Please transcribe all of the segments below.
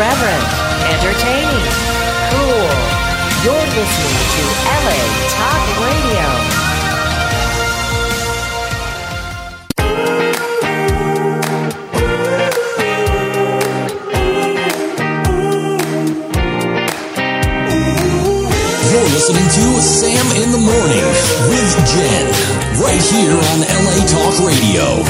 irreverent, entertaining, cool. You're listening to LA Talk Radio. You're listening to Sam in the Morning with Jen, right here on LA Talk Radio.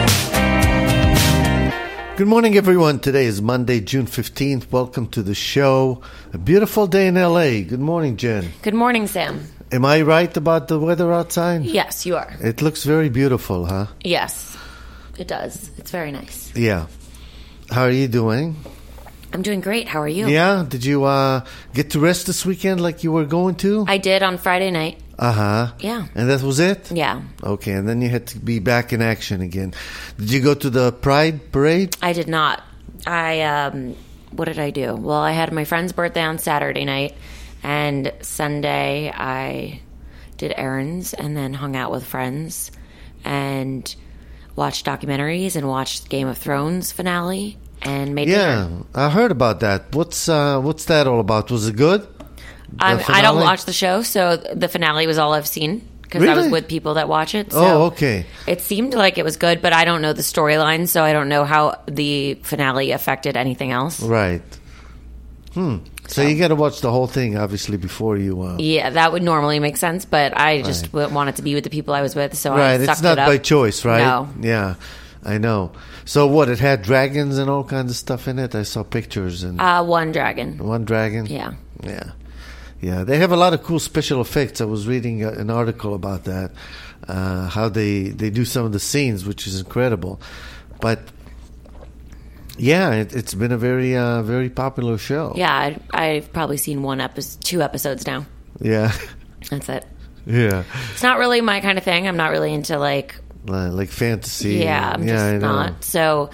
Good morning, everyone. Today is Monday, June 15th. Welcome to the show. A beautiful day in LA. Good morning, Jen. Good morning, Sam. Am I right about the weather outside? Yes, you are. It looks very beautiful, huh? Yes, it does. It's very nice. Yeah. How are you doing? I'm doing great. How are you? Yeah. Did you get to rest this weekend like you were going to? I did on Friday night. Uh-huh. Yeah. And that was it? Yeah. Okay, and then you had to be back in action again. Did you go to the Pride Parade? I did not. What did I do? Well, I had my friend's birthday on Saturday night, and Sunday I did errands and then hung out with friends and watched documentaries and watched Game of Thrones finale and made dinner. Yeah, I heard about that. What's that all about? Was it good? I don't watch the show, so the finale was all I've seen because I was with people that watch it. So oh, okay. It seemed like it was good, but I don't know the storyline, so I don't know how the finale affected anything else. Right. So you got to watch the whole thing, obviously, before you... Yeah, that would normally make sense, but I just wanted to be with the people I was with, so I sucked it up. It's not by choice, right? No. Yeah, I know. So what, it had dragons and all kinds of stuff in it? I saw pictures. And one dragon. One dragon? Yeah. Yeah. Yeah, they have a lot of cool special effects. I was reading an article about that, how they do some of the scenes, which is incredible. But, yeah, it's been a very very popular show. Yeah, I've probably seen 2 episodes now. Yeah. That's it. Yeah. It's not really my kind of thing. I'm not really into, like fantasy. Yeah, I'm just not. So,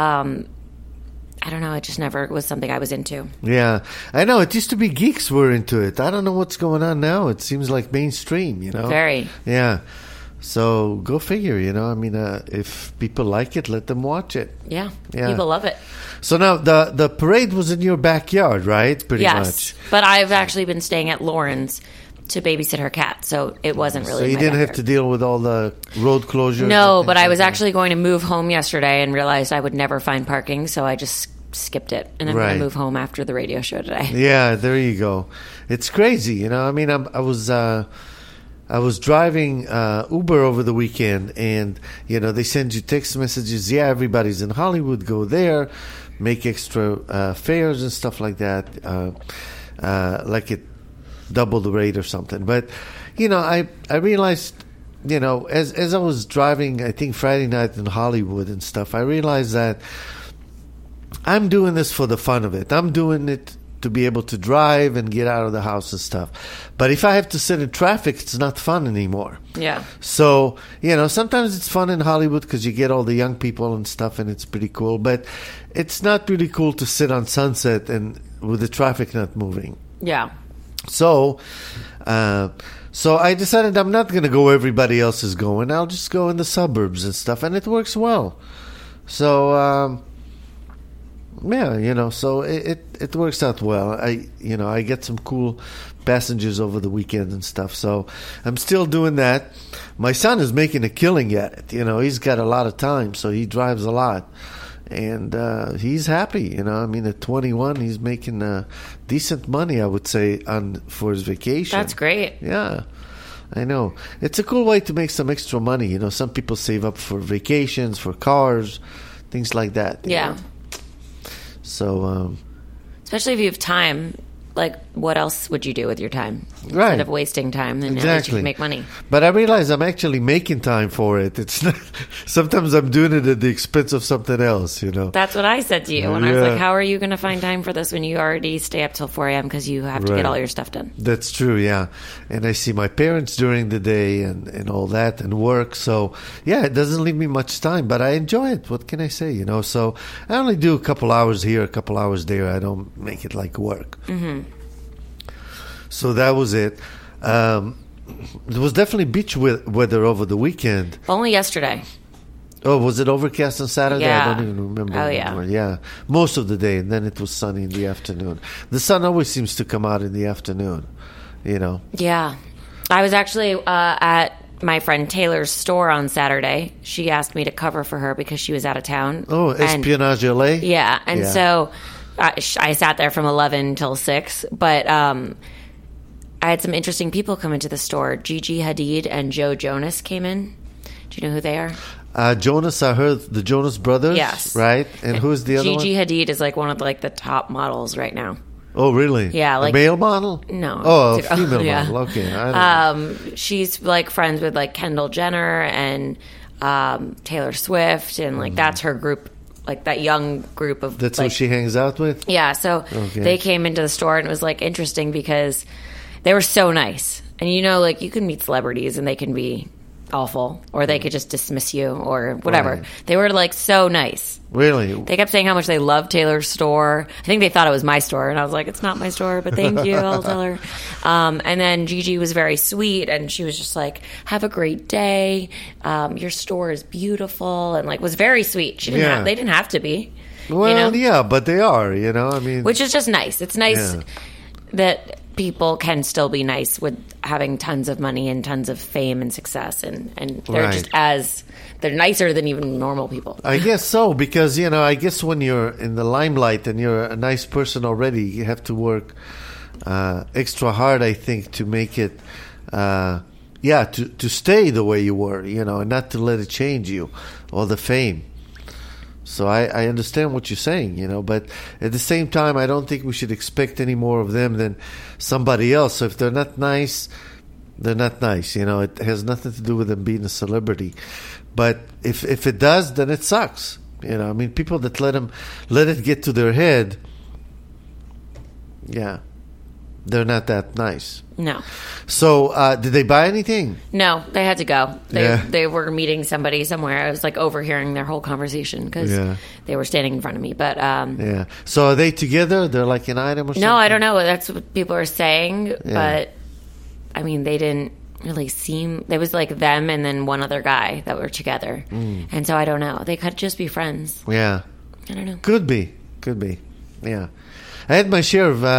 I don't know. It just never was something I was into. Yeah, I know. It used to be geeks were into it. I don't know what's going on now. It seems like mainstream, Very. Yeah. So go figure, I mean, if people like it, let them watch it. Yeah. People love it. So now the parade was in your backyard, right? Pretty much. But I've actually been staying at Lauren's to babysit her cat, so it wasn't really. So you didn't have to deal with all the road closures? No, but I was actually going to move home yesterday and realized I would never find parking, so I just skipped it, and I'm going to move home after the radio show today. Yeah, there you go. It's crazy, I mean, I was driving Uber over the weekend, and they send you text messages. Yeah, everybody's in Hollywood. Go there, make extra fares and stuff like that. Like it double the rate or something. But I realized, as I was driving, I think Friday night in Hollywood and stuff, I realized that I'm doing this for the fun of it. I'm doing it to be able to drive and get out of the house and stuff. But if I have to sit in traffic, it's not fun anymore. Yeah. So, sometimes it's fun in Hollywood because you get all the young people and stuff, and it's pretty cool. But it's not really cool to sit on Sunset and with the traffic not moving. Yeah. So I decided I'm not going to go where everybody else is going. I'll just go in the suburbs and stuff, and it works well. So, so it works out well. I get some cool passengers over the weekend and stuff. So I'm still doing that. My son is making a killing at it. He's got a lot of time, so he drives a lot. And he's happy, I mean, at 21, he's making decent money, I would say, for his vacation. That's great. Yeah, I know. It's a cool way to make some extra money. Some people save up for vacations, for cars, things like that. Yeah. So, especially if you have time. Like, what else would you do with your time? Right. Instead of wasting time, then exactly. At least you can make money. But I realize I'm actually making time for it. It's not, sometimes I'm doing it at the expense of something else, That's what I said to you. When I was like, how are you going to find time for this when you already stay up till 4 a.m. because you have to get all your stuff done? That's true, yeah. And I see my parents during the day and all that and work. So, yeah, it doesn't leave me much time. But I enjoy it. What can I say, So I only do a couple hours here, a couple hours there. I don't make it like work. Mm-hmm. So that was it. There was definitely beach weather over the weekend. Only yesterday. Oh, was it overcast on Saturday? Yeah. I don't even remember Oh, yeah. anymore. Yeah, most of the day, and then it was sunny in the afternoon. The sun always seems to come out in the afternoon, you know. Yeah. I was actually at my friend Taylor's store on Saturday. She asked me to cover for her because she was out of town. Oh, And- Espionage LA? Yeah. And Yeah. so I sat there from 11 till 6. But I had some interesting people come into the store. Gigi Hadid and Joe Jonas came in. Do you know who they are? Jonas, I heard the Jonas Brothers. Yes. Right? And who's the other Gigi one? Hadid is like one of like the top models right now. Oh, really? Yeah, like- a male model? No. Oh, a female Yeah. model. Okay. I don't know. She's like friends with like Kendall Jenner and Taylor Swift, and like that's her group, like that young group of. That's like, who she hangs out with? Yeah, so Okay. they came into the store and it was like interesting because they were so nice, and you know, like you can meet celebrities and they can be awful, or they could just dismiss you or whatever. Right. They were like so nice. Really? They kept saying how much they loved Taylor's store. I think they thought it was my store, and I was like, it's not my store, but thank you, I'll tell her. And then Gigi was very sweet, and she was just like, have a great day. Your store is beautiful, and like was very sweet. She didn't Yeah. have, they didn't have to be. Well, you know? yeah, but they are, you know? I mean, Which is just nice. It's nice Yeah. that people can still be nice with having tons of money and tons of fame and success, and they're Right. just they're nicer than even normal people. I guess so, because, you know, I guess when you're in the limelight and you're a nice person already, you have to work extra hard, I think, to make it, to stay the way you were, you know, and not to let it change you, or the fame. So I understand what you're saying, you know, but at the same time, I don't think we should expect any more of them than somebody else. So if they're not nice, they're not nice, you know. It has nothing to do with them being a celebrity. But if it does, then it sucks. You know, I mean, people that let it get to their head, yeah, they're not that nice. No. So did they buy anything? No, they had to go. Yeah. They were meeting somebody somewhere. I was like overhearing their whole conversation because Yeah. they were standing in front of me. But Yeah. So are they together? They're like an item or something? no, I don't know. That's what people are saying. Yeah. But I mean, they didn't really seem. There was like them and then one other guy that were together. And so I don't know. They could just be friends. Yeah. I don't know. Could be. Yeah. I had my share of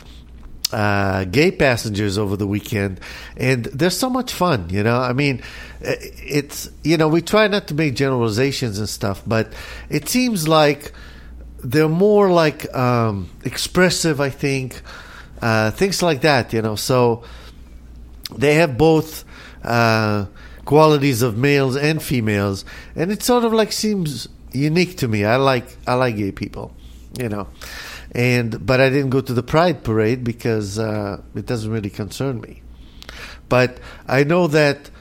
gay passengers over the weekend, and they're so much fun, you know. I mean, it's, you know, we try not to make generalizations and stuff, but it seems like they're more like expressive, I think, things like that, you know. So they have both qualities of males and females, and it sort of like seems unique to me. I like gay people, you know. But I didn't go to the Pride Parade because it doesn't really concern me. But I know that.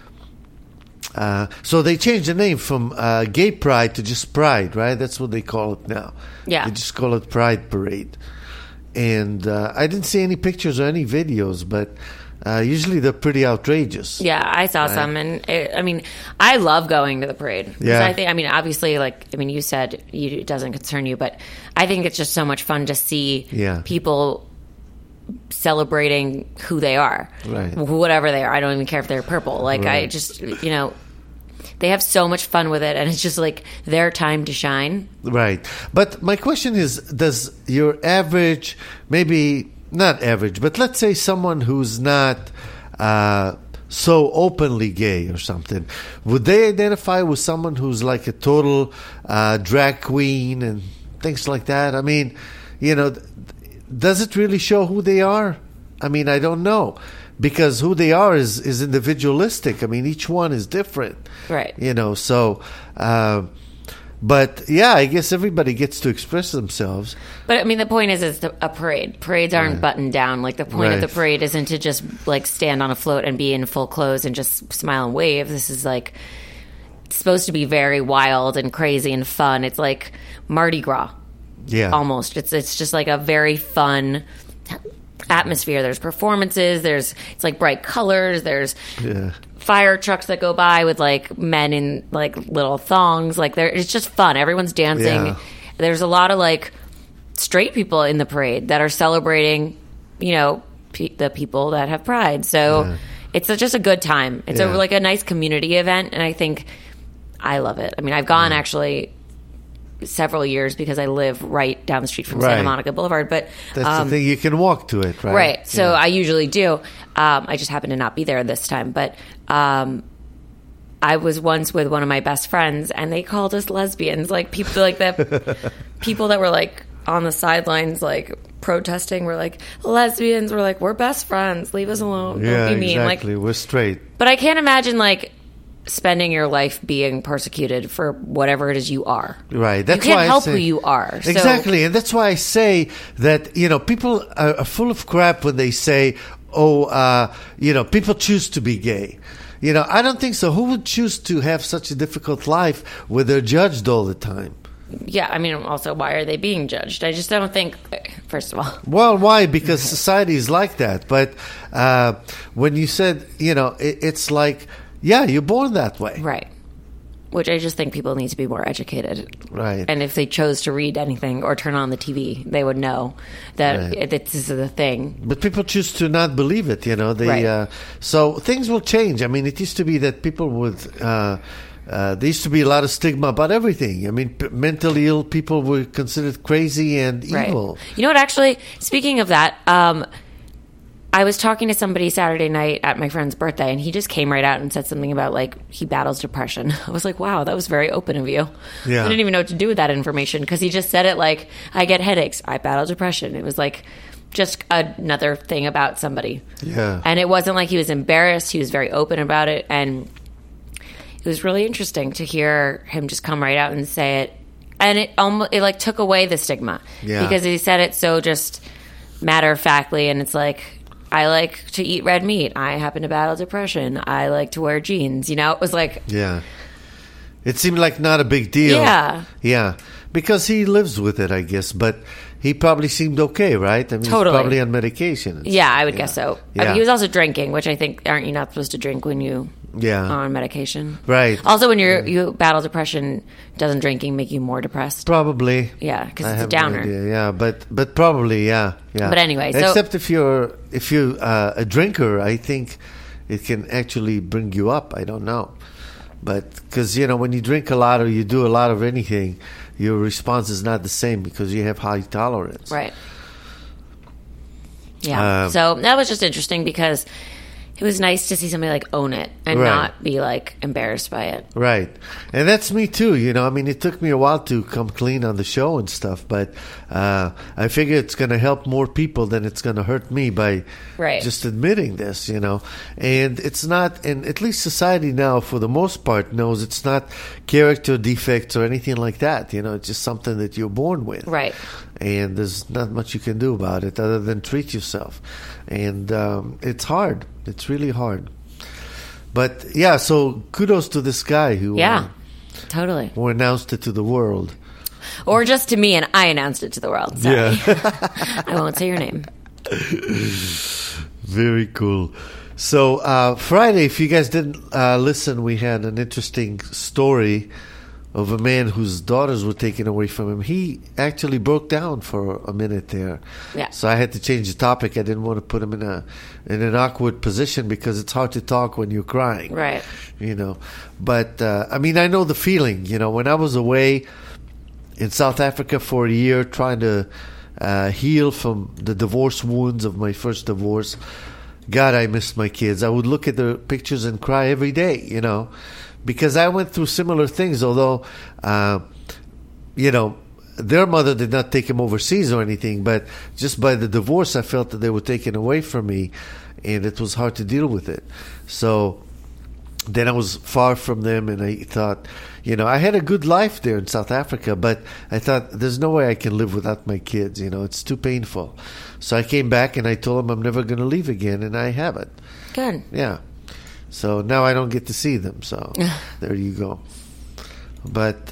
So they changed the name from Gay Pride to just Pride, right? That's what they call it now. Yeah. They just call it Pride Parade. And I didn't see any pictures or any videos, but usually they're pretty outrageous. Yeah, I saw some, and I mean, I love going to the parade. 'Cause Yeah. I mean, obviously, you said it doesn't concern you, but I think it's just so much fun to see Yeah. people celebrating who they are, Right. whatever they are. I don't even care if they're purple. Like, I Right. just, you know, they have so much fun with it, and it's just like their time to shine. Right. But my question is, does your average, maybe not average, but let's say someone who's not so openly gay or something, would they identify with someone who's like a total drag queen and things like that? I mean, you know, does it really show who they are? I mean, I don't know. Because who they are is individualistic. I mean, each one is different. Right. You know, so... but, yeah, I guess everybody gets to express themselves. But I mean, the point is, it's a parade. Parades aren't buttoned down. Like, the point of the Right. parade isn't to just like stand on a float and be in full clothes and just smile and wave. This is like it's supposed to be very wild and crazy and fun. It's like Mardi Gras, Yeah. almost. It's just like a very fun atmosphere. There's performances. It's like bright colors. There's Yeah. fire trucks that go by with like men in like little thongs. Like it's just fun. Everyone's dancing. Yeah. There's a lot of like straight people in the parade that are celebrating, you know, the people that have pride. So it's just a good time. It's Yeah. like a nice community event, and I think I love it. I mean, I've gone actually several years because I live right down the street from Santa Right. Monica Boulevard. But That's the thing. You can walk to it, right? right. So Yeah. I usually do. I just happen to not be there this time. But I was once with one of my best friends, and they called us lesbians. Like people like that. People that were like on the sidelines, like protesting, were like lesbians. We're like, we're best friends. Leave us alone. Yeah, Don't be mean. exactly. Like, We're straight. but I can't imagine like spending your life being persecuted for whatever it is you are. Right. That's you can't why I help say, who you are. So, Exactly. And that's why I say that, people are full of crap when they say, people choose to be gay. I don't think so. Who would choose to have such a difficult life where they're judged all the time? yeah, I mean, also, why are they being judged? I just don't think, first of all. Well, why? Because society is like that. But when you said, it's like, yeah, you're born that way. Right. Which I just think people need to be more educated. Right. And if they chose to read anything or turn on the TV, they would know that Right. this is the thing. But people choose to not believe it, They, Right. So things will change. I mean, it used to be that people would. There used to be a lot of stigma about everything. I mean, mentally ill people were considered crazy and evil. Right. You know what, actually, speaking of that, I was talking to somebody Saturday night at my friend's birthday, and he just came right out and said something about, like, he battles depression. I was like, wow, that was very open of you. Yeah. I didn't even know what to do with that information, because he just said it like, I get headaches, I battle depression. It was like just another thing about somebody. Yeah. And it wasn't like he was embarrassed. He was very open about it, and it was really interesting to hear him just come right out and say it. And it almost like took away the stigma. Yeah. Because he said it so just matter-of-factly, and it's like, I like to eat red meat. I happen to battle depression. I like to wear jeans. It was like, Yeah. It seemed like not a big deal. Yeah. Yeah. Because he lives with it, I guess. But he probably seemed okay, right? I mean, Totally. he's probably on medication. yeah, I would guess so. I Yeah. mean, he was also drinking, which I think, aren't you not supposed to drink when you Yeah. are on medication? Right. Also, when you battle depression, doesn't drinking make you more depressed? Probably. Yeah, because I it's a have no downer. idea. Yeah, but probably, yeah. But anyway, so- except if you're a drinker, I think it can actually bring you up. I don't know, but because when you drink a lot or you do a lot of anything, your response is not the same because you have high tolerance. Right. Yeah. So that was just interesting because it was nice to see somebody like own it and Right. not be like embarrassed by it. Right. And that's me too, I mean, it took me a while to come clean on the show and stuff, but I figure it's going to help more people than it's going to hurt me by Right. just admitting this, And it's not, and at least society now, for the most part, knows it's not character defects or anything like that. It's just something that you're born with. Right. And there's not much you can do about it other than treat yourself. And it's hard. It's really hard. But yeah, so kudos to this guy who Totally. who announced it to the world. Or just to me, and I announced it to the world. Sorry. I won't say your name. Very cool. So Friday, if you guys didn't listen, we had an interesting story of a man whose daughters were taken away from him. He actually broke down for a minute there. Yeah. So I had to change the topic. I didn't want to put him in an awkward position because it's hard to talk when you're crying. Right. But I mean, I know the feeling. When I was away in South Africa for a year trying to heal from the divorce wounds of my first divorce, God, I missed my kids. I would look at their pictures and cry every day, because I went through similar things, although, their mother did not take him overseas or anything, but just by the divorce, I felt that they were taken away from me, and it was hard to deal with it. So then I was far from them, and I thought, I had a good life there in South Africa, but I thought, there's no way I can live without my kids, it's too painful. So I came back, and I told them I'm never going to leave again, and I haven't. Good. Yeah. So now I don't get to see them, so there you go. But,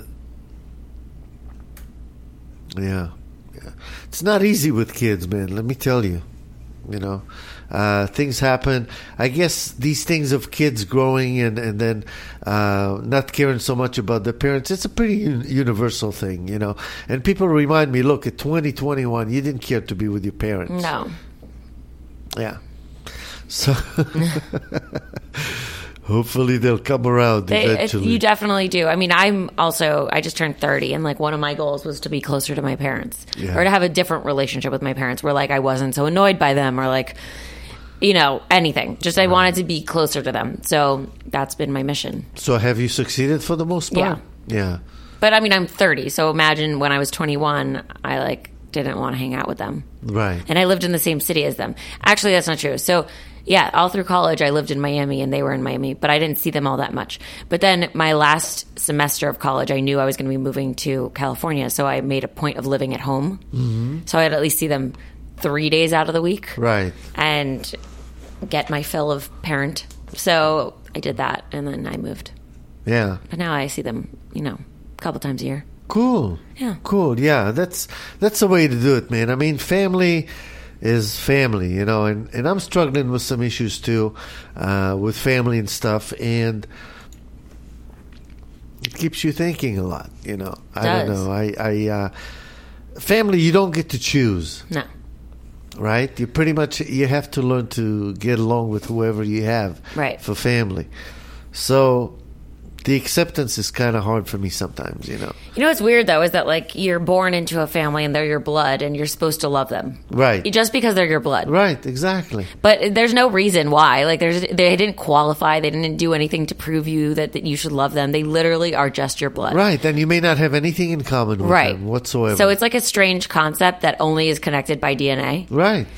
yeah. It's not easy with kids, man, let me tell you. Things happen. I guess these things of kids growing and then not caring so much about their parents, it's a pretty universal thing, And people remind me, look, at 2021, you didn't care to be with your parents. No. Yeah. So, Hopefully they'll come around eventually. You definitely do. I mean, I just turned 30, and like one of my goals was to be closer to my parents, or to have a different relationship with my parents, where like I wasn't so annoyed by them, or like, anything. Just I wanted to be closer to them. So that's been my mission. So have you succeeded for the most part? Yeah. But I mean, I'm 30, so imagine when I was 21, I like didn't want to hang out with them. Right. And I lived in the same city as them. Actually, that's not true. So yeah, all through college, I lived in Miami and they were in Miami, but I didn't see them all that much. But then my last semester of college, I knew I was going to be moving to California, so I made a point of living at home. Mm-hmm. So I'd at least see them 3 days out of the week. Right. And get my fill of parent. So I did that, and then I moved. Yeah. But now I see them, a couple times a year. Cool. Yeah. Cool. Yeah, that's the way to do it, man. I mean, family is family, and I'm struggling with some issues too, with family and stuff, and it keeps you thinking a lot, I don't know. I family, you don't get to choose. No. Right? You have to learn to get along with whoever you have for family. So the acceptance is kind of hard for me sometimes, What's weird, though, is that, like, you're born into a family and they're your blood and you're supposed to love them. Right. Just because they're your blood. Right, exactly. But there's no reason why. Like, they didn't qualify. They didn't do anything to prove you that you should love them. They literally are just your blood. Right, and you may not have anything in common with them whatsoever. So it's like a strange concept that only is connected by DNA. Right.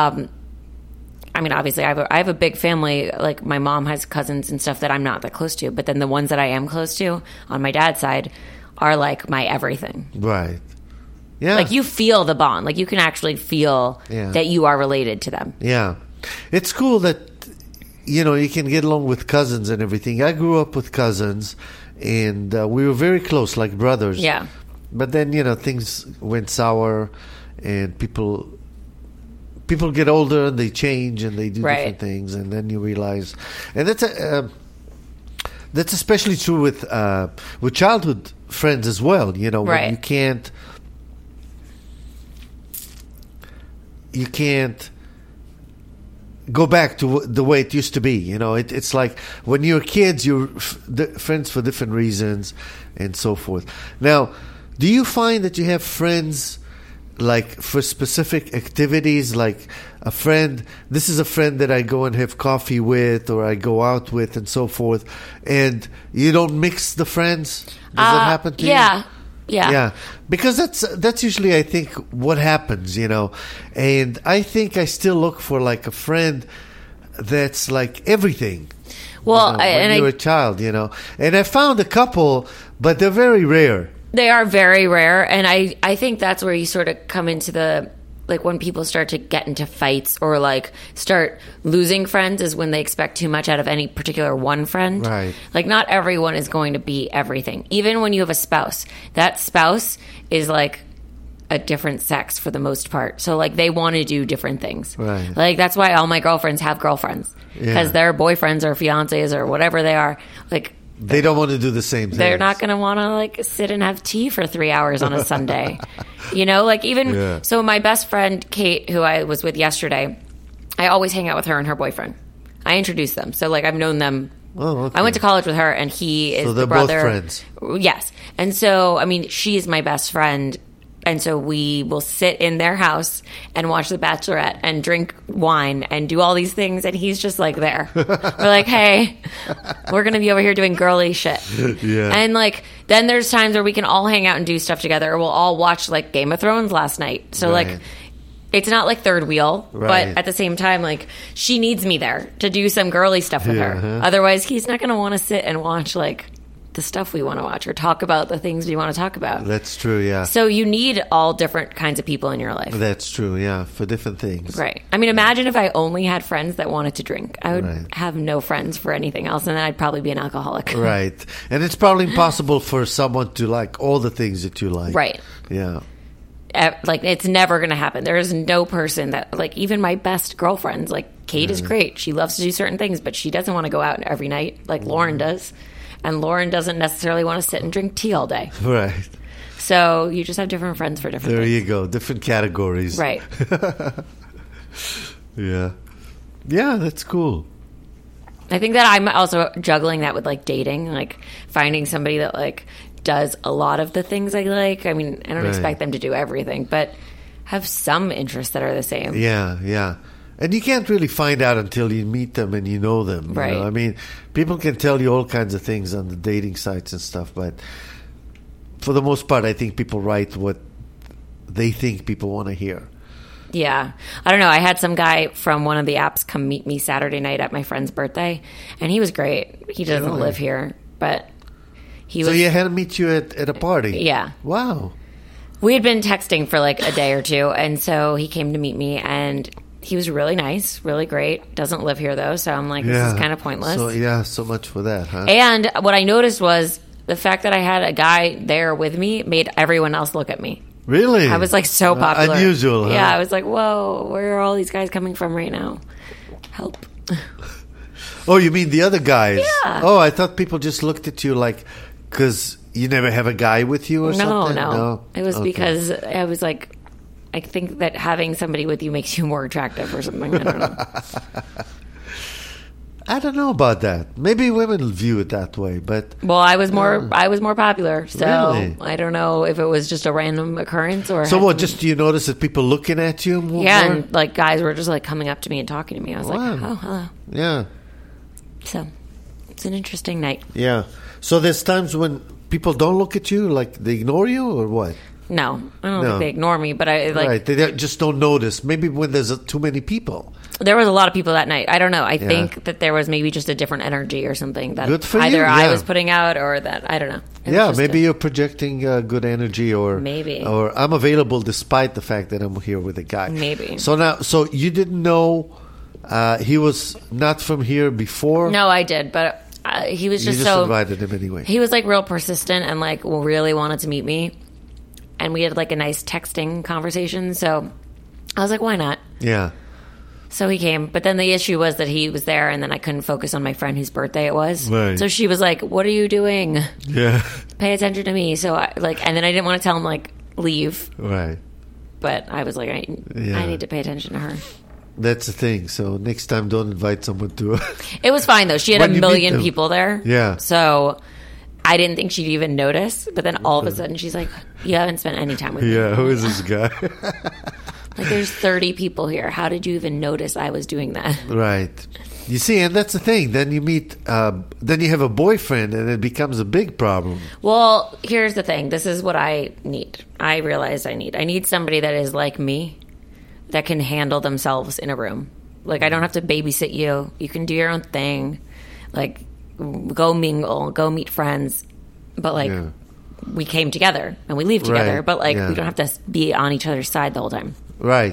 I mean, obviously, I have a big family. Like, my mom has cousins and stuff that I'm not that close to. But then the ones that I am close to on my dad's side are, like, my everything. Right. Yeah. Like, you feel the bond. Like, you can actually feel that you are related to them. Yeah. It's cool that, you can get along with cousins and everything. I grew up with cousins, and we were very close, like brothers. Yeah. But then, things went sour, and people get older and they change and they do different things, and then you realize, and that's especially true with childhood friends as well. When you can't go back to the way it used to be. It's like when you're kids, you're friends for different reasons and so forth. Now, do you find that you have friends like for specific activities, like this is a friend that I go and have coffee with or I go out with and so forth, and you don't mix the friends? Does that happen to you? Yeah. Because that's usually, I think, what happens, and I think I still look for like a friend that's like everything. Well, when you're a child, and I found a couple, but they're very rare. They are very rare, and I think that's where you sort of come into the, like, when people start to get into fights or, like, start losing friends is when they expect too much out of any particular one friend. Right. Like, not everyone is going to be everything. Even when you have a spouse, that spouse is, like, a different sex for the most part. So, like, they want to do different things. Right. Like, that's why all my girlfriends have girlfriends. Because their boyfriends or fiancés or whatever they are, like... They don't want to do the same thing. They're not going to want to, like, sit and have tea for 3 hours on a Sunday. Like, even... So my best friend, Kate, who I was with yesterday, I always hang out with her and her boyfriend. I introduced them. So, like, I've known them... Oh, okay. I went to college with her, and he is the brother... So they're both friends. Yes. And so, I mean, she's my best friend... And so we will sit in their house and watch The Bachelorette and drink wine and do all these things. And he's just like there. We're like, hey, we're going to be over here doing girly shit. Yeah. And like, then there's times where we can all hang out and do stuff together. Or we'll all watch like Game of Thrones last night. So like, it's not like third wheel, but at the same time, like, she needs me there to do some girly stuff with her. Otherwise, he's not going to want to sit and watch like the stuff we want to watch or talk about the things we want to talk about. That's true, yeah. So you need all different kinds of people in your life. That's true, yeah, for different things. Right. I mean, imagine if I only had friends that wanted to drink. I would have no friends for anything else, and then I'd probably be an alcoholic. Right. And it's probably impossible for someone to like all the things that you like. Right. Yeah. Like, it's never going to happen. There is no person that, like, even my best girlfriends, like, Kate is great. She loves to do certain things, but she doesn't want to go out every night like Lauren does. And Lauren doesn't necessarily want to sit and drink tea all day. Right. So you just have different friends for different things. There you go. Different categories. Right. Yeah. Yeah, that's cool. I think that I'm also juggling that with like dating, like finding somebody that like does a lot of the things I like. I mean, I don't expect them to do everything, but have some interests that are the same. Yeah. And you can't really find out until you meet them and you know them. Right. I mean, people can tell you all kinds of things on the dating sites and stuff, but for the most part, I think people write what they think people want to hear. Yeah. I don't know. I had some guy from one of the apps come meet me Saturday night at my friend's birthday, and he was great. He doesn't live here, but he was... So you had to meet you at a party? Yeah. Wow. We had been texting for like a day or two, and so he came to meet me, and he was really nice, really great. Doesn't live here, though, so I'm like, this is kind of pointless. So much for that, huh? And what I noticed was the fact that I had a guy there with me made everyone else look at me. Really? I was like so popular. Unusual, huh? Yeah, I was like, whoa, where are all these guys coming from right now? Help. Oh, you mean the other guys? Yeah. Oh, I thought people just looked at you like, because you never have a guy with you or something? No. It was because I was like, I think that having somebody with you makes you more attractive or something. I don't know. I don't know about that. Maybe women view it that way, but well, I was more popular, so Really? I don't know if it was just a random occurrence or. so what? Just do you notice that people looking at you more? Yeah, and like guys were just like coming up to me and talking to me. I was Wow. like, oh, hello. Yeah, So it's an interesting night. yeah. So there's times when people don't look at you, like they ignore you, or what? No, I don't No. think they ignore me, but I like. Right, just don't notice. Maybe when there's too many people. There was a lot of people that night. I don't know. I think that there was maybe just a different energy or something that Good for you, either I yeah. was putting out or that I don't know. It was Yeah, just maybe you're projecting good energy, or Maybe. or I'm available despite the fact that I'm here with a guy. Maybe. So you didn't know he was not from here before. No, I did, but he was You just just so invited him anyway. he was like real persistent and like really wanted to meet me, and we had like a nice texting conversation. So I was like, why not? Yeah. So he came, but then the issue was that he was there, and then I couldn't focus on my friend whose birthday it was. Right. So she was like, "What are you doing? Yeah. Pay attention to me." So I like, and then I didn't want to tell him like leave, Right. but I was like, I need to pay attention to her. That's the thing. So next time, don't invite someone to. It was fine though. She had When a you meet million them. people there. Yeah. So I didn't think she'd even notice, but then all of a sudden she's like, "You haven't spent any time with me." Yeah. Who is this guy? Like there's 30 people here. How did you even notice I was doing that? Right. You see, and that's the thing. Then you meet, then you have a boyfriend, and it becomes a big problem. Well, here's the thing. This is what I need. I realize I need somebody that is like me, that can handle themselves in a room. Like I don't have to babysit you. You can do your own thing. Like go mingle, go meet friends. But like Yeah. we came together and we leave together. Right. But like Yeah. we don't have to be on each other's side the whole time. Right.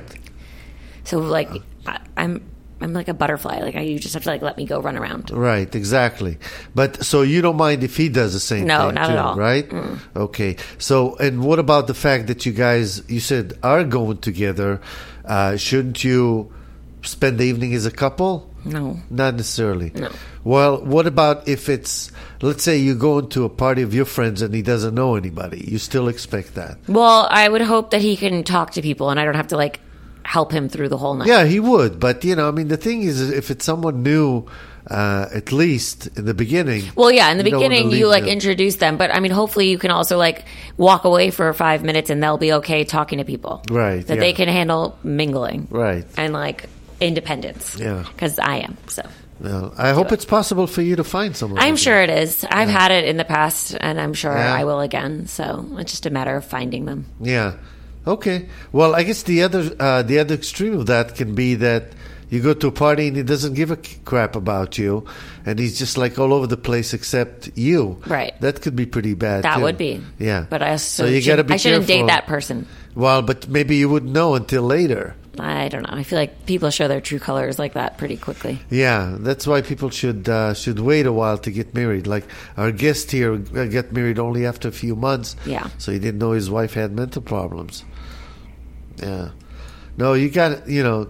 So like I'm like a butterfly. Like you just have to like let me go run around. Right, exactly. But so you don't mind if he does the same No, thing not too, at all. right? Okay. So, and what about the fact that you guys, you said, are going together? Shouldn't you spend the evening as a couple? No. Not necessarily. No. Well, what about if it's, let's say you go into a party of your friends and he doesn't know anybody? You still expect that? Well, I would hope that he can talk to people and I don't have to like help him through the whole night. Yeah, he would. But, you know, I mean, the thing is, if it's someone new, at least in the beginning. Well, yeah, in the you don't wanna beginning leave you like them. introduce them, but I mean, hopefully you can also like walk away for 5 minutes and they'll be okay talking to people. Right, That yeah. they can handle mingling. Right. And like independence. Yeah. Because I am, so. Well, I hope it's possible for you to find someone. I'm like sure it is. I've had it in the past and I'm sure Yeah. I will again. So it's just a matter of finding them. that. Yeah. Okay. Well, I guess the other extreme of that can be that you go to a party and he doesn't give a crap about you, and he's just like all over the place except you. Right. That could be pretty bad. That too. would be. Yeah. But I so you got to be I shouldn't date careful. that person. Well, but maybe you wouldn't know until later. I don't know. I feel like people show their true colors like that pretty quickly. Yeah, that's why people should wait a while to get married. Like our guest here got married only after a few months. Yeah. So he didn't know his wife had mental problems. Yeah. No, you got, you know,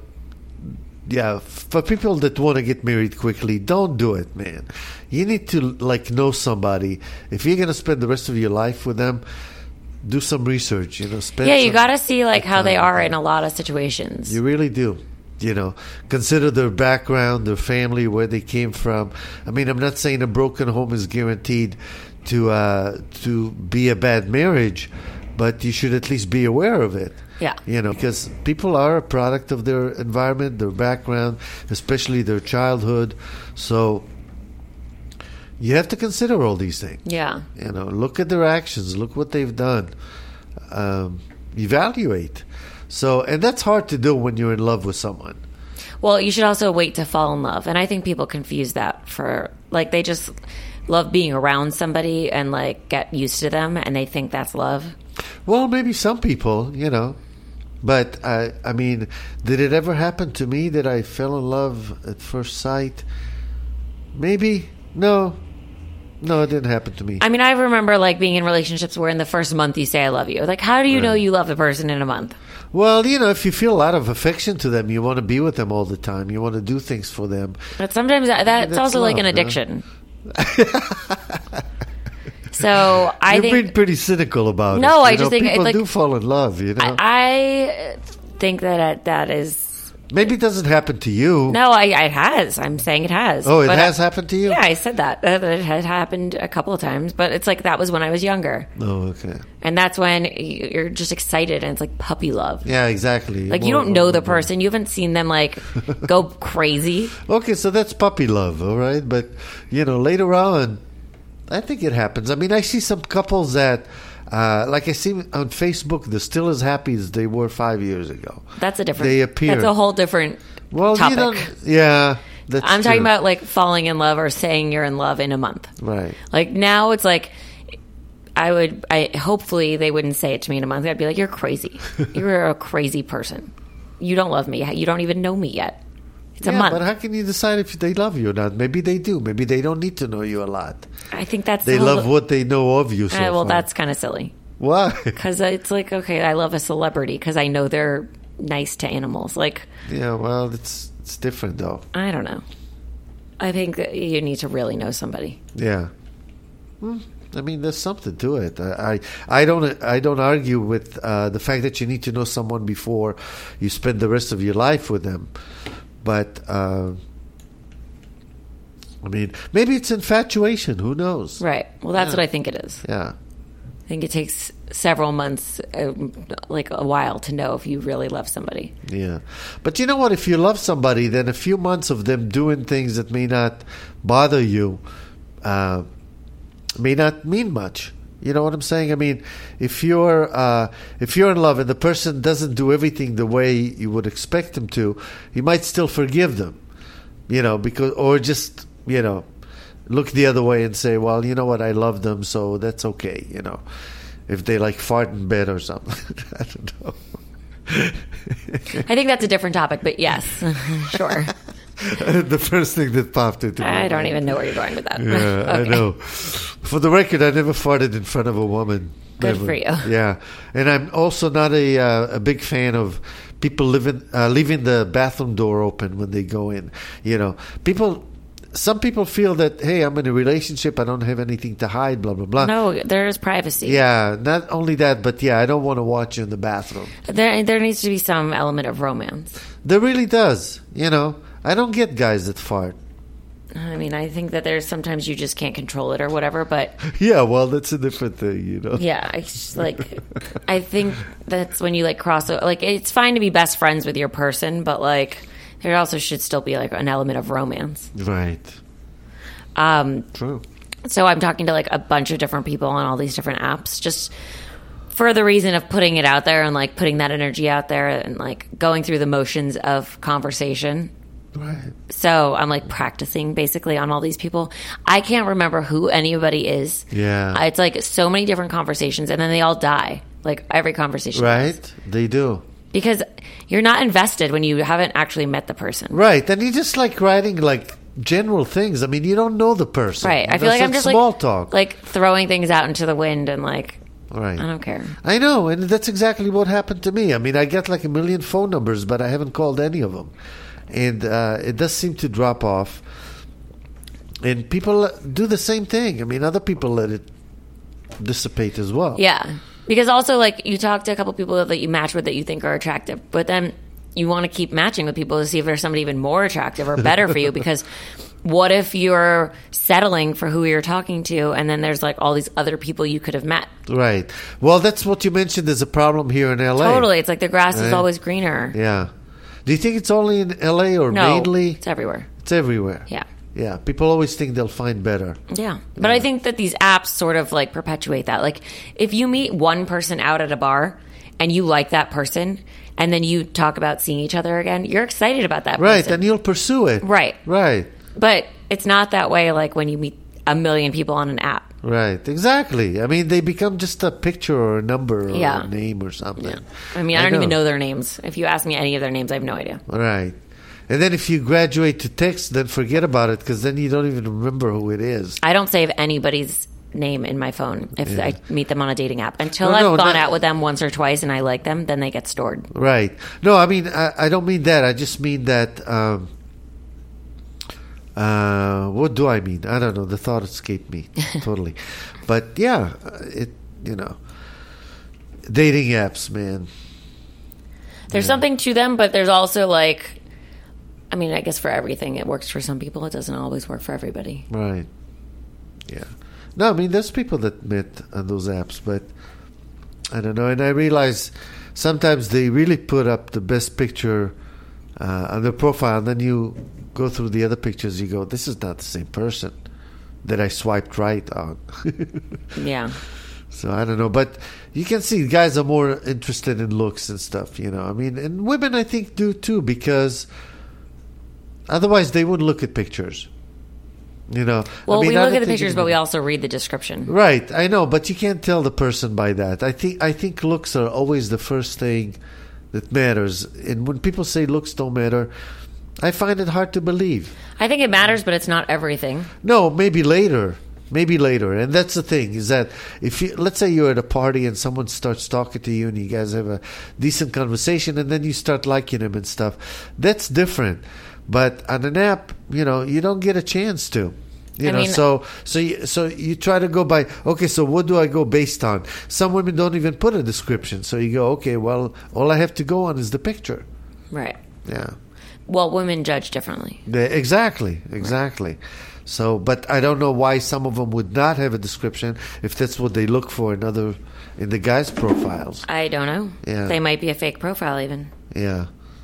yeah, for people that want to get married quickly, don't do it, man. You need to, like, know somebody. If you're going to spend the rest of your life with them, do some research, you know. Spend Yeah, you some got to see like how they time are with in them. a lot of situations. You really do. Consider their background, their family, where they came from. I mean, I'm not saying a broken home is guaranteed to be a bad marriage, but you should at least be aware of it. Yeah. Because people are a product of their environment, their background, especially their childhood. So you have to consider all these things. Yeah. Look at their actions, look what they've done, evaluate. So, and that's hard to do when you're in love with someone. Well, you should also wait to fall in love. And I think people confuse that for, like, they just love being around somebody and, like, get used to them, and they think that's love. Well, maybe some people, But, I mean, did it ever happen to me that I fell in love at first sight? Maybe. No, it didn't happen to me. I mean, I remember, like, being in relationships where in the first month you say I love you. Like, how do you know you love the person in a month? Well, if you feel a lot of affection to them, you want to be with them all the time. You want to do things for them. But sometimes that's also love, like an addiction. So You're think being pretty cynical about it. No, I just think people like, do fall in love. I think that is. Maybe it doesn't happen to you. No, it has. I'm saying it has. Oh, it has happened to you? Yeah, I said that. It had happened a couple of times, but it's like that was when I was younger. Oh, okay. And that's when you're just excited, and it's like puppy love. Yeah, exactly. Like you don't know the person. You haven't seen them like go crazy. Okay, so that's puppy love, all right? But, later on, I think it happens. I mean, I see some couples that... like I see on Facebook, they're still as happy as they were 5 years ago. That's a different. They appear. That's a whole different topic. Yeah, I'm talking about like falling in love or saying you're in love in a month. Right. Like now, it's like hopefully they wouldn't say it to me in a month. I'd be like, "You're crazy. You're a crazy person. You don't love me. You don't even know me yet." It's a month. But how can you decide if they love you or not? Maybe they do. Maybe they don't need to know you a lot. I think that's they love what they know of you. Well, that's kind of silly. Why? Because it's like, okay, I love a celebrity because I know they're nice to animals. Like, yeah, well, it's different though. I don't know. I think that you need to really know somebody. Yeah. I mean, there's something to it. I don't argue with the fact that you need to know someone before you spend the rest of your life with them. But, I mean, maybe it's infatuation. Who knows? Right. Well, that's what I think it is. Yeah. I think it takes several months, like a while, to know if you really love somebody. Yeah. But you know what? If you love somebody, then a few months of them doing things that may not bother you may not mean much. You know what I'm saying? I mean, if you're in love and the person doesn't do everything the way you would expect them to, you might still forgive them. Or just look the other way and say, well, you know what, I love them, so that's okay. If they like fart in bed or something, I don't know. I think that's a different topic, but yes, sure. The first thing that popped into my mind. I don't even know where you're going with that. Yeah, okay. I know. For the record, I never farted in front of a woman. Good Never. for you. Yeah, and I'm also not a big fan of people leaving the bathroom door open when they go in. Some people feel that, hey, I'm in a relationship, I don't have anything to hide, blah, blah, blah. No, there's privacy. Yeah, not only that, but I don't want to watch you in the bathroom. There needs to be some element of romance. There really does. I don't get guys that fart. I mean, I think that there's sometimes you just can't control it or whatever, but... Yeah, well, that's a different thing, Yeah, I think that's when you, cross... it's fine to be best friends with your person, but, there also should still be, an element of romance. Right. True. So I'm talking to, a bunch of different people on all these different apps, just for the reason of putting it out there and, putting that energy out there and, going through the motions of conversation. Right. So I'm practicing basically on all these people. I can't remember who anybody is. Yeah. It's so many different conversations and then they all die. Every conversation. Right. They do. Because you're not invested when you haven't actually met the person. Right. And you just writing general things. I mean, you don't know the person. Right. I feel like I'm just small talk. Throwing things out into the wind and right. I don't care. I know. And that's exactly what happened to me. I mean, I got 1 million phone numbers, but I haven't called any of them. And it does seem to drop off. And people do the same thing. I mean, other people let it dissipate as well. Yeah. Because also, you talk to a couple people that you match with that you think are attractive. But then you want to keep matching with people to see if there's somebody even more attractive or better for you. Because what if you're settling for who you're talking to, and then there's like all these other people you could have met? Right. Well, that's what you mentioned is a problem here in L.A. Totally. It's like the grass is Right. always greener. Yeah. Do you think it's only in L.A. or No, mainly? it's everywhere. It's everywhere. Yeah. Yeah. People always think they'll find better. Yeah. But I think that these apps sort of like perpetuate that. Like if you meet one person out at a bar and you like that person and then you talk about seeing each other again, you're excited about that Right. person. And you'll pursue it. Right. Right. But it's not that way like when you meet a million people on an app. Right. Exactly. I mean, they become just a picture or a number or Yeah. a name or something. I mean, I don't even know their names. If you ask me any of their names, I have no idea. Right. And then if you graduate to text, then forget about it because then you don't even remember who it is. I don't save anybody's name in my phone if I meet them on a dating app. Until No, I've no, gone that- out with them once or twice and I like them, then they get stored. Right. No, I mean, I don't mean that. I just mean that. What do I mean? I don't know. The thought escaped me totally. But yeah, dating apps, man. There's something to them, but there's also like, I mean, I guess for everything, it works for some people. It doesn't always work for everybody. Right. Yeah. No, I mean, there's people that met on those apps, but I don't know. And I realize sometimes they really put up the best picture on their profile, and then you go through the other pictures, you go, this is not the same person that I swiped right on. Yeah. So I don't know, but you can see guys are more interested in looks and stuff, you know. I mean, and women I think do too, because otherwise they wouldn't look at pictures, you know. Well, I mean, we I look don't at the think pictures, but we anybody- also read the description. Right, I know, but you can't tell the person by that. I think looks are always the first thing that matters. And when people say looks don't matter, I find it hard to believe. I think it matters, but it's not everything. No, maybe later. And that's the thing, is that if you, let's say you're at a party and someone starts talking to you and you guys have a decent conversation and then you start liking him and stuff, that's different. But on an app, you know, you don't get a chance to. You know, mean- so you try to go by, okay, so what do I go based on? Some women don't even put a description. So you go, okay, well, all I have to go on is the picture. Right. Yeah. Well, women judge differently. Exactly. So, but I don't know why some of them would not have a description if that's what they look for in the guys' profiles. I don't know. Yeah. They might be a fake profile even. Yeah.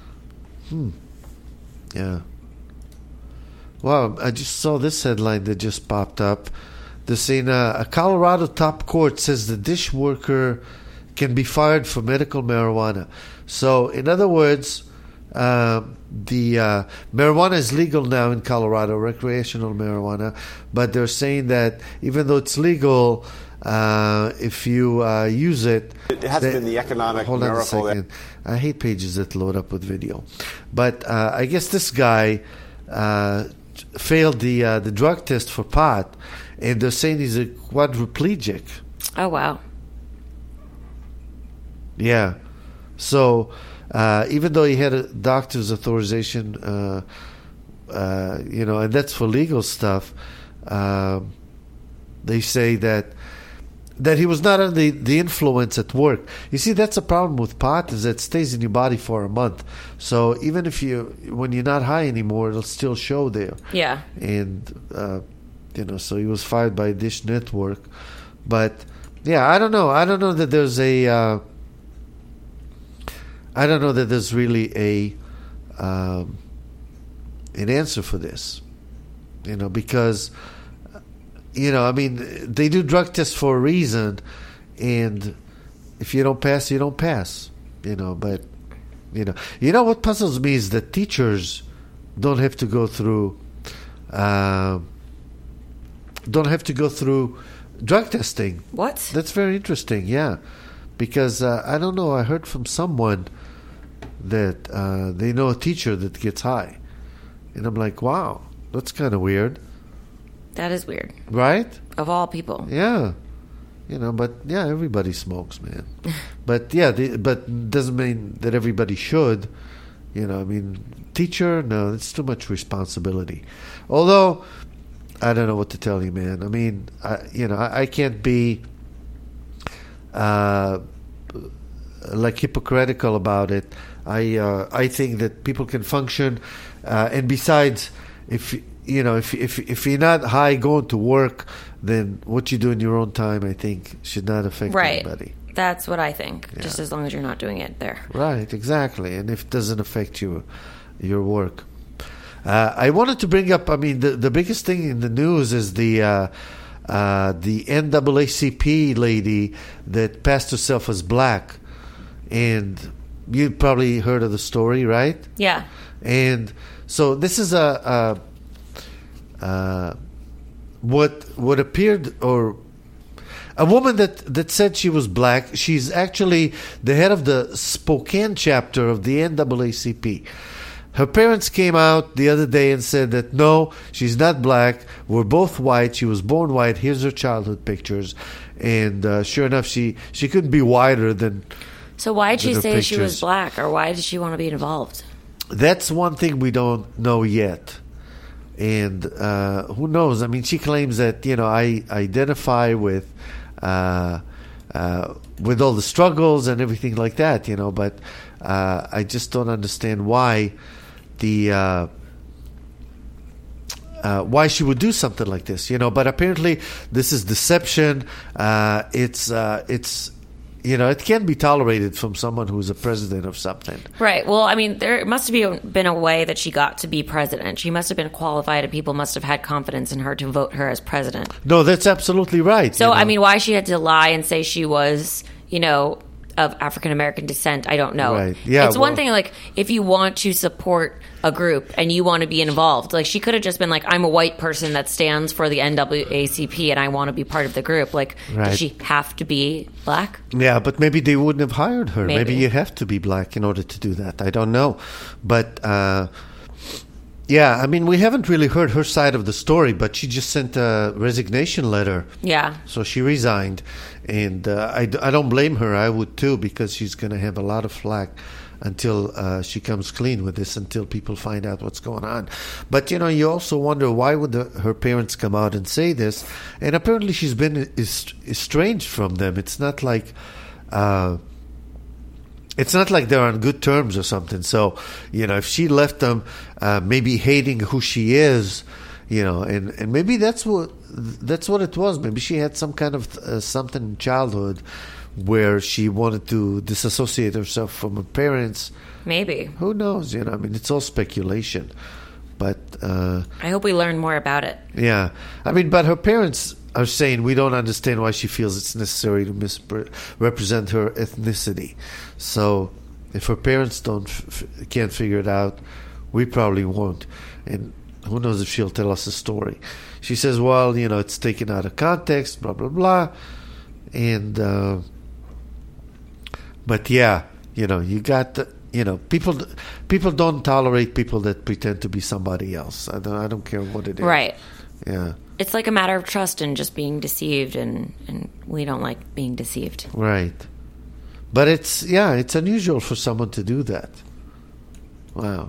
Yeah. Wow, I just saw this headline that just popped up. They're saying a Colorado top court says the dish worker can be fired for medical marijuana. So, in other words, the marijuana is legal now in Colorado, recreational marijuana, but they're saying that even though it's legal, if you use it, It hasn't been the economic hold on a miracle that- second. I hate pages that load up with video, but I guess this guy failed the drug test for pot, and they're saying he's a quadriplegic. Oh, wow. Yeah. So even though he had a doctor's authorization, and that's for legal stuff, they say that he was not under the influence at work. You see, that's a problem with pot, is that it stays in your body for a month. So even when you're not high anymore, it'll still show there. Yeah. And so he was fired by Dish Network. But yeah, I don't know that there's I don't know that there's really an answer for this, because, I mean, they do drug tests for a reason, and if you don't pass, you don't pass, but, what puzzles me is that teachers don't have to go through drug testing. What? That's very interesting, yeah. Because, I don't know, I heard from someone that they know a teacher that gets high. And I'm like, wow, that's kind of weird. That is weird. Right? Of all people. Yeah. But yeah, everybody smokes, man. But yeah, but doesn't mean that everybody should. I mean, teacher, no, it's too much responsibility. Although, I don't know what to tell you, man. I mean, I can't be like hypocritical about it. I think that people can function, and besides, if you're not high going to work, then what you do in your own time, I think, should not affect anybody. That's what I think. Yeah. Just as long as you're not doing it there. Right, exactly. And if it doesn't affect your work. I wanted to bring up, I mean, the biggest thing in the news is the NAACP lady that passed herself as black. And you probably heard of the story, right? Yeah. And so this is what appeared, or a woman that said she was black. She's actually the head of the Spokane chapter of the NAACP. Her parents came out the other day and said that no, she's not black. We're both white. She was born white. Here's her childhood pictures. And sure enough, she couldn't be whiter than. So why did she say she was black, or why did she want to be involved? That's one thing we don't know yet. And who knows? I mean, she claims that, I identify with all the struggles and everything like that, but I just don't understand why why she would do something like this, But apparently, this is deception. It can be tolerated from someone who's a president of something. Right. Well, I mean, there must have been a way that she got to be president. She must have been qualified, and people must have had confidence in her to vote her as president. No, that's absolutely right. So, I mean, why she had to lie and say she was, of African-American descent, I don't know. Right. Yeah, it's one thing, like, if you want to support a group and you want to be involved. Like, she could have just been like, I'm a white person that stands for the NAACP and I want to be part of the group. Like, does she have to be black? Yeah, but maybe they wouldn't have hired her. Maybe you have to be black in order to do that. I don't know. But, yeah, I mean, we haven't really heard her side of the story, but she just sent a resignation letter. Yeah. So she resigned. And I don't blame her. I would too, because she's going to have a lot of flack until she comes clean with this, until people find out what's going on. But, you also wonder, why would her parents come out and say this? And apparently she's been estranged from them. It's not like they're on good terms or something. So, if she left them maybe hating who she is, and maybe that's what it was. Maybe she had some kind of something in childhood where she wanted to disassociate herself from her parents. Maybe. Who knows? I mean, it's all speculation. But I hope we learn more about it. Yeah. I mean, but her parents are saying we don't understand why she feels it's necessary to represent her ethnicity. So if her parents can't figure it out, we probably won't. And who knows if she'll tell us a story. She says, well, it's taken out of context, blah, blah, blah. And, but yeah, you got, people don't tolerate people that pretend to be somebody else. I don't care what it is. Right. Yeah. It's like a matter of trust and just being deceived, and we don't like being deceived. Right. But it's unusual for someone to do that. Wow.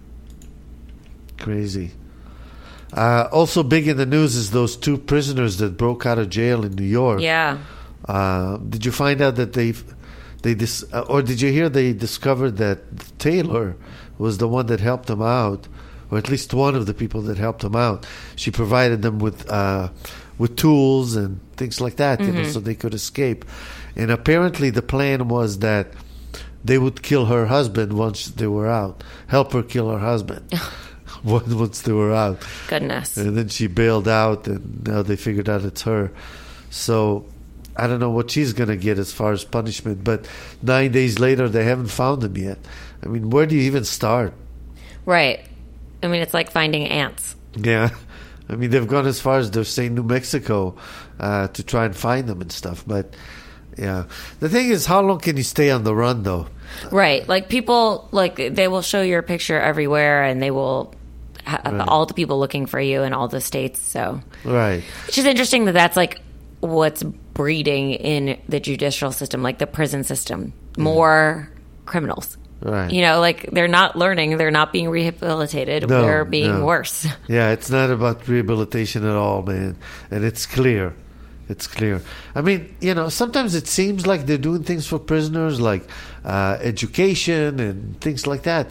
Crazy. Also big in the news is those two prisoners that broke out of jail in New York. Yeah. Did you find out that or did you hear they discovered that Taylor was the one that helped them out, or at least one of the people that helped them out? She provided them with tools and things like that, so they could escape. And apparently the plan was that they would kill her husband once they were out, help her kill her husband. Once they were out. Goodness. And then she bailed out, and now they figured out it's her. So I don't know what she's going to get as far as punishment, but 9 days later, they haven't found him yet. I mean, where do you even start? Right. I mean, it's like finding ants. Yeah. I mean, they've gone as far as they're saying New Mexico to try and find them and stuff. But, yeah. The thing is, how long can you stay on the run, though? Right. Like, people, they will show your picture everywhere, and they will all the people looking for you in all the states. So, right. Which is interesting that's like what's breeding in the judicial system, like the prison system, more criminals. Right. They're not learning, they're not being rehabilitated, they're being worse. Yeah, it's not about rehabilitation at all, man. And it's clear. It's clear. I mean, sometimes it seems like they're doing things for prisoners, like education and things like that.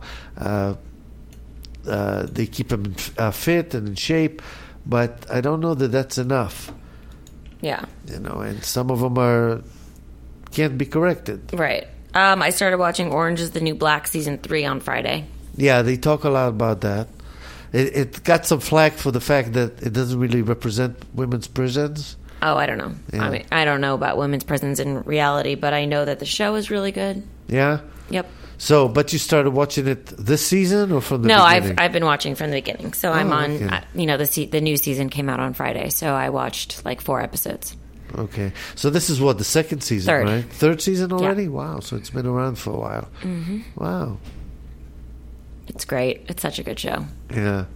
They keep them fit and in shape, but I don't know that that's enough. Yeah. And some of them can't be corrected. Right. I started watching Orange is the New Black season 3 on Friday. Yeah, they talk a lot about that. It got some flack for the fact that it doesn't really represent women's prisons. Oh, I don't know. Yeah. I mean, I don't know about women's prisons in reality, but I know that the show is really good. Yeah? Yep. So, but you started watching it this season or from the beginning? No, I've been watching from the beginning. So I'm on, the new season came out on Friday, so I watched like 4 episodes. Okay. So this is what, the second season, Third. right? Third season already? Yeah. Wow. So it's been around for a while. Mm-hmm. Wow. It's great. It's such a good show. Yeah.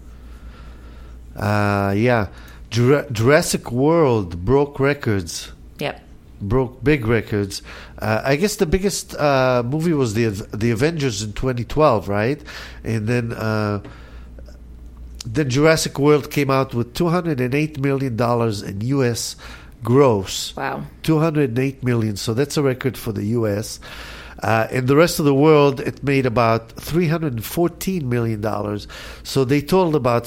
Yeah. Jurassic World broke records. Yep. Broke big records. I guess the biggest movie was the Avengers in 2012, right? And then Jurassic World came out with $208 million in U.S. gross. Wow. $208 million. So that's a record for the U.S. In the rest of the world, it made about $314 million. So they totaled about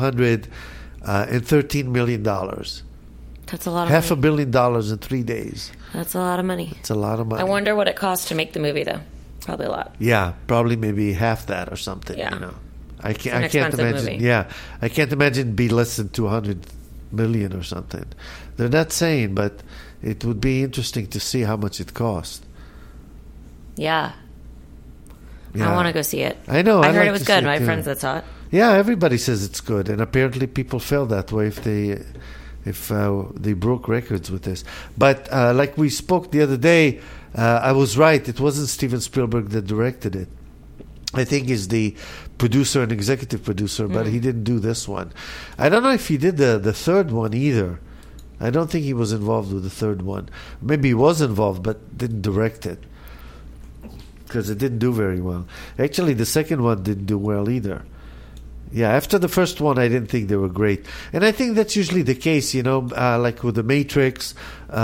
$513 million. That's a lot of $500 money. million in 3 days. That's a lot of money. It's a lot of money. I wonder what it cost to make the movie, though. Probably a lot. Yeah, probably maybe half that or something. Yeah. I can't expensive imagine. movie. Yeah, I can't imagine it'd be less than 200 million or something. They're not saying, but it would be interesting to see how much it cost. Yeah. Yeah. I want to go see it. I know. I I'd heard like it was to see good. it My too. friends that saw it. Yeah, everybody says it's good, and apparently people felt that way if they broke records with this. But like we spoke the other day, I was right. It wasn't Steven Spielberg that directed it. I think he's the producer and executive producer, but he didn't do this one. I don't know if he did the third one either. I don't think he was involved with the third one. Maybe he was involved, but didn't direct it because it didn't do very well. Actually, the second one didn't do well either. Yeah, after the first one, I didn't think they were great. And I think that's usually the case, like with The Matrix,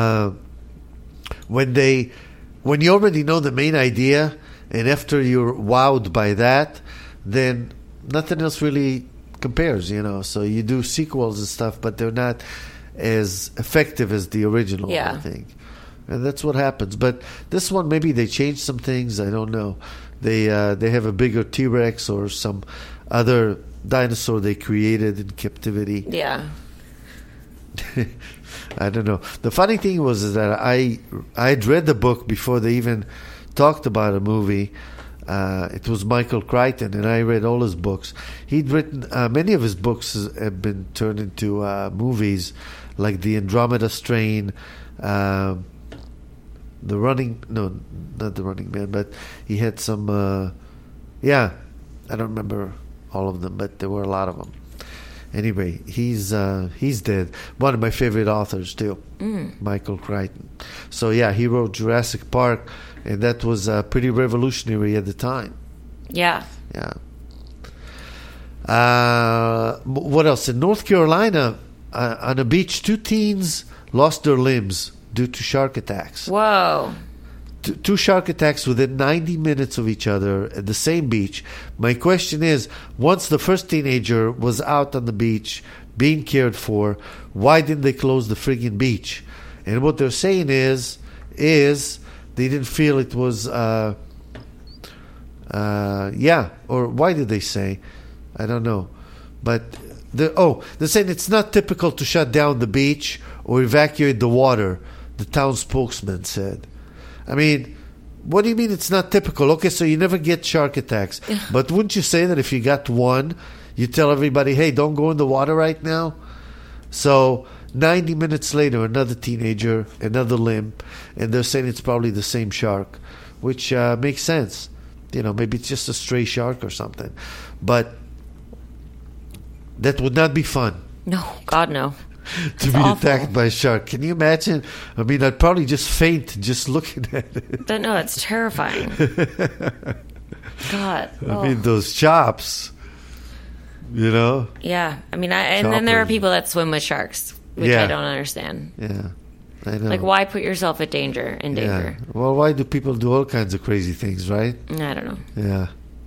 when you already know the main idea, and after you're wowed by that, then nothing else really compares, So you do sequels and stuff, but they're not as effective as the original, Yeah. I think. And that's what happens. But this one, maybe they changed some things. I don't know. They have a bigger T-Rex or some other dinosaur they created in captivity. Yeah. I don't know. The funny thing was that I'd read the book before they even talked about a movie. It was Michael Crichton, and I read all his books. He'd written many of his books have been turned into movies, like The Andromeda Strain, not The Running Man, but he had some. I don't remember all of them, but there were a lot of them. Anyway, he's dead. One of my favorite authors too, Michael Crichton. So yeah, he wrote Jurassic Park, and that was pretty revolutionary at the time. Yeah. Yeah. What else? In North Carolina, on a beach, 2 teens lost their limbs due to shark attacks. Whoa. 2 shark attacks within 90 minutes of each other at the same beach. My question is, once the first teenager was out on the beach being cared for, why didn't they close the friggin' beach? And what they're saying is they didn't feel it was, or why did they say? I don't know. But, they're saying it's not typical to shut down the beach or evacuate the water, the town spokesman said. I mean, what do you mean it's not typical? Okay, so you never get shark attacks. But wouldn't you say that if you got one, you tell everybody, hey, don't go in the water right now? So 90 minutes later, another teenager, another limb, and they're saying it's probably the same shark, which makes sense. Maybe it's just a stray shark or something. But that would not be fun. No, God, no. To be attacked by a shark. Can you imagine? I mean, I'd probably just faint just looking at it. No, that's terrifying. God. I mean, those chops, Yeah. I mean, and then there are people that swim with sharks. which I don't understand. Yeah. I know. Like, why put yourself in danger? Yeah. Well, why do people do all kinds of crazy things, right? I don't know. Yeah.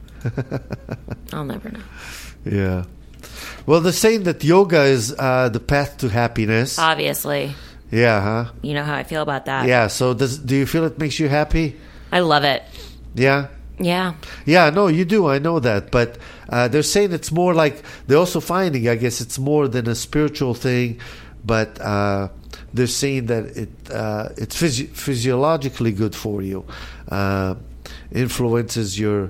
I'll never know. Yeah. Well, they're saying that yoga is the path to happiness. Obviously. Yeah, huh? You know how I feel about that. Yeah, so do you feel it makes you happy? I love it. Yeah? Yeah. Yeah, no, you do. I know that. But they're saying it's more like, they're also finding, I guess, it's more than a spiritual thing, but they're saying that it's physiologically good for you. Influences your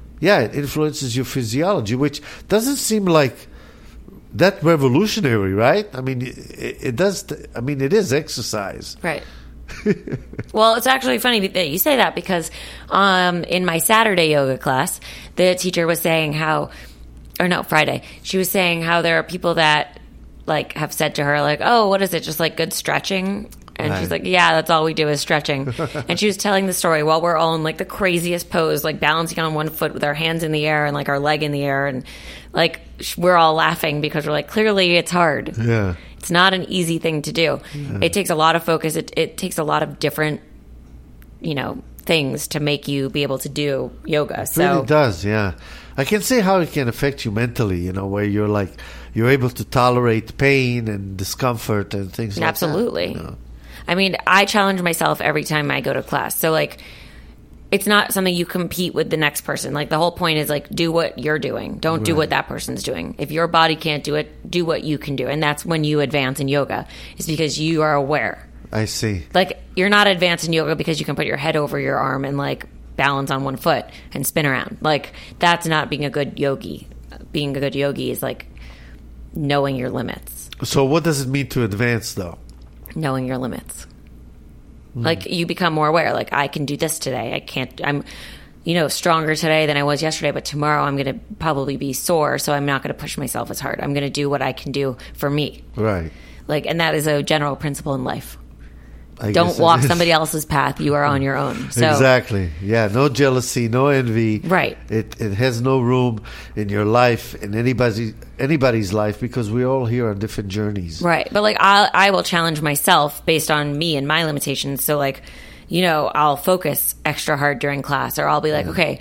physiology, which doesn't seem like that revolutionary, right? I mean, it does. I mean, it is exercise, right? Well, it's actually funny that you say that because in my Saturday yoga class, the teacher was saying Friday, she was saying how there are people that like have said to her like, "Oh, what is it? Just like good stretching?" And she's like, yeah, that's all we do is stretching. And she was telling the story while we're all in like the craziest pose, like balancing on one foot with our hands in the air and like our leg in the air. And like we're all laughing because we're like, clearly it's hard. Yeah. It's not an easy thing to do. Yeah. It takes a lot of focus. It takes a lot of different, things to make you be able to do yoga. It really does, yeah. I can see how it can affect you mentally, where you're able to tolerate pain and discomfort and things like Absolutely. that. I mean, I challenge myself every time I go to class. So, like, it's not something you compete with the next person. Like, the whole point is, like, do what you're doing. Don't do what that person's doing. If your body can't do it, do what you can do. And that's when you advance in yoga, is because you are aware. I see. Like, you're not advanced in yoga because you can put your head over your arm and, like, balance on one foot and spin around. Like, that's not being a good yogi. Being a good yogi is, like, knowing your limits. So what does it mean to advance, though? Knowing your limits. Like, you become more aware. Like, I can do this today. I'm stronger today than I was yesterday, but tomorrow I'm going to probably be sore, so I'm not going to push myself as hard. I'm going to do what I can do for me. Right. Like, and that is a general principle in life. Don't walk somebody else's path. You are on your own. So, exactly. Yeah. No jealousy, no envy. Right. It has no room in your life, in anybody's life, because we're all here on different journeys. Right. But like, I will challenge myself based on me and my limitations. So like, I'll focus extra hard during class, or I'll be like, okay,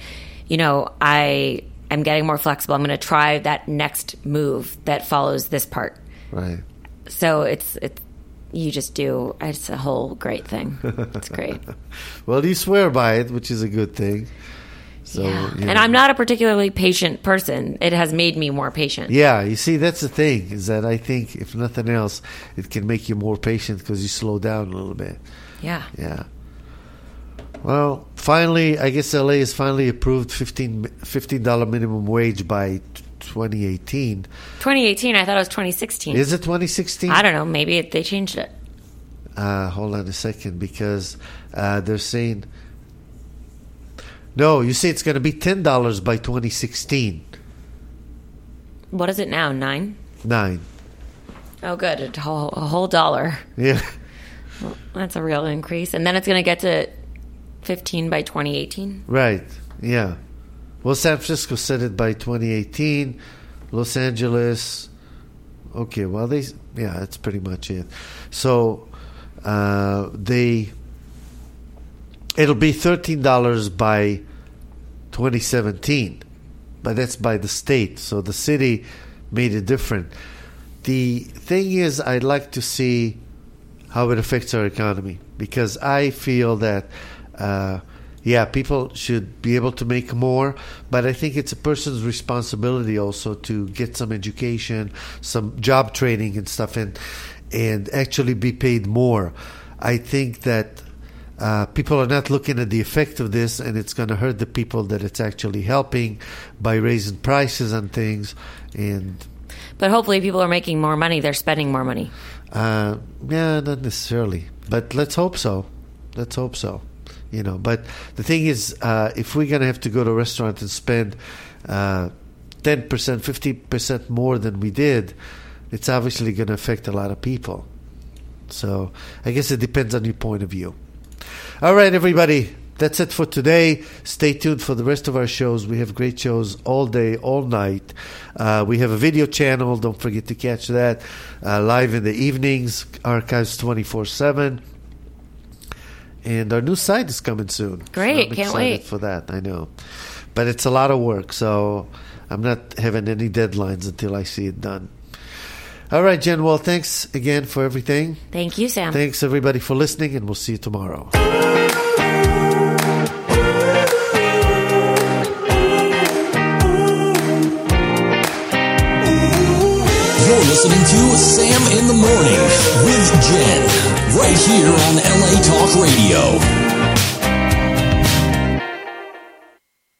I'm getting more flexible. I'm going to try that next move that follows this part. Right. So it's you just do. It's a whole great thing. It's great. Well, you swear by it, which is a good thing. So, yeah. And I'm not a particularly patient person. It has made me more patient. Yeah, you see, that's the thing, is that I think, if nothing else, it can make you more patient because you slow down a little bit. Yeah. Yeah. Well, finally, I guess LA has finally approved $15 minimum wage by 2018. 2018? I thought it was 2016. Is it 2016? I don't know. Maybe they changed it. Hold on a second, because they're saying... No, you say it's going to be $10 by 2016. What is it now? 9? 9. Oh, good. A whole dollar. Yeah. Well, that's a real increase. And then it's going to get to 15 by 2018? Right. Yeah. Well, San Francisco said it by 2018. Los Angeles. Okay. Well, that's pretty much it. So it'll be $13 by 2017, but that's by the state. So the city made it different. The thing is, I'd like to see how it affects our economy, because I feel that, people should be able to make more, but I think it's a person's responsibility also to get some education, some job training and stuff, and actually be paid more. I think that people are not looking at the effect of this, and it's going to hurt the people that it's actually helping by raising prices on things. But hopefully people are making more money. They're spending more money. Yeah, not necessarily. But let's hope so. Let's hope so. But the thing is, if we're going to have to go to a restaurant and spend 10%, 50% more than we did, it's obviously going to affect a lot of people. So I guess it depends on your point of view. All right, everybody. that's it for today. Stay tuned for the rest of our shows. We have great shows all day, all night. We have a video channel. Don't forget to catch that live in the evenings, archives 24/7. And our new site is coming soon. Great, So I'm can't wait for that. I know, but it's a lot of work, so I'm not having any deadlines until I see it done. All right, Jen. Well, thanks again for everything. Thank you, Sam. Thanks everybody for listening, and we'll see you tomorrow. You're listening to Sam in the Morning with Jen, right here on LA Talk Radio.